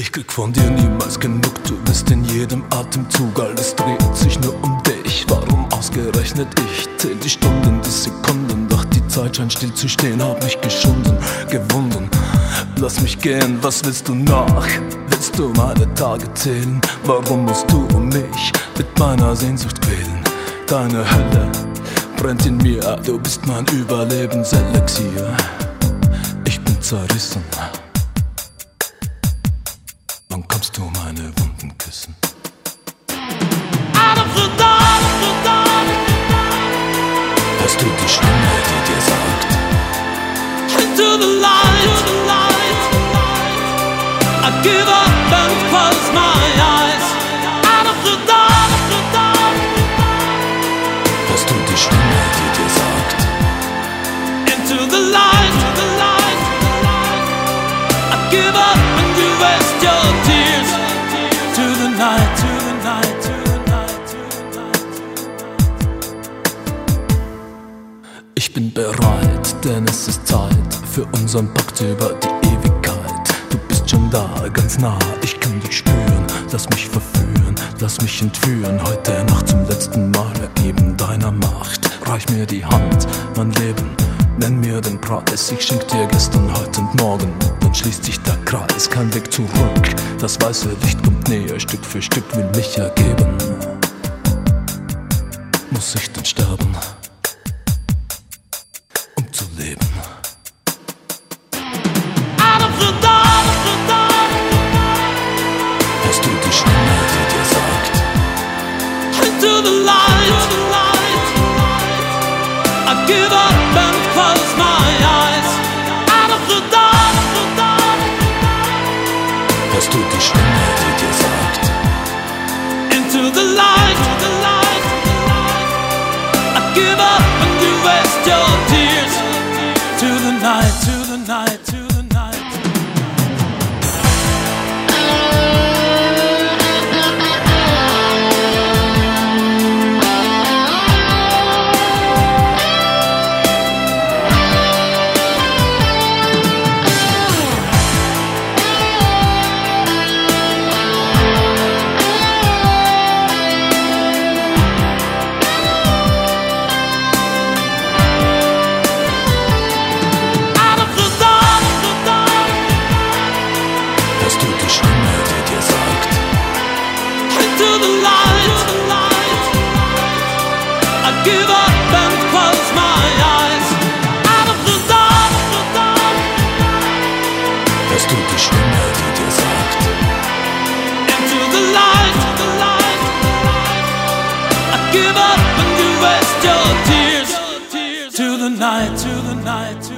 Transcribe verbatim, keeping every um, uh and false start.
Ich krieg von dir niemals genug, du bist in jedem Atemzug, alles dreht sich nur um dich. Warum ausgerechnet ich? Zähl die Stunden, die Sekunden, doch die Zeit scheint still zu stehen. Hab mich geschunden, gewunden, lass mich gehen, was willst du noch? Willst du meine Tage zählen? Warum musst du mich mit meiner Sehnsucht quälen? Deine Hölle brennt in mir, du bist mein Überlebenselixier. Ich bin zerrissen. Wann kommst du meine Wunden küssen? Out of the dark, the dark. Hörst du die Stimme, die dir sagt: Into the light, the light. I give up and close my eyes. Out of the dark, the dark. Hörst du die Stimme, die dir sagt: Into the light, the light. I give up and you waste your tears. To the night, to the night, to the night, to the night. Ich bin bereit, denn es ist Zeit für unseren Pakt über die Ewigkeit. Du bist schon da, ganz nah, ich kann dich spüren. Lass mich verführen, lass mich entführen. Heute Nacht zum letzten Mal ergeben deiner Macht. Reich mir die Hand, mein Leben, nenn mir den Preis. Ich schenk dir gestern, heute und morgen, dann schließt sich der Kreis. Kein Weg zurück, das weiße Licht kommt näher. Stück für Stück will mich ergeben. Muss ich denn sterben, um zu leben? Out of the dark, the dark. Hörst du die Stimme, die dir sagt: Into the light, the light. I give up and close my eyes. Out of the dark, the dark. Hörst du die Stimme, die dir sagt: Into the light, the light. I give up and you waste your tears. To the night, to the night, to the night. Hörst du die Stimme, die dir sagt: Into the light, the light. I give up and close my eyes. Out of the dark, the dark. Hörst du die Stimme, die dir sagt: Into the light, the light. I give up and you waste your tears. To the night, to the night, to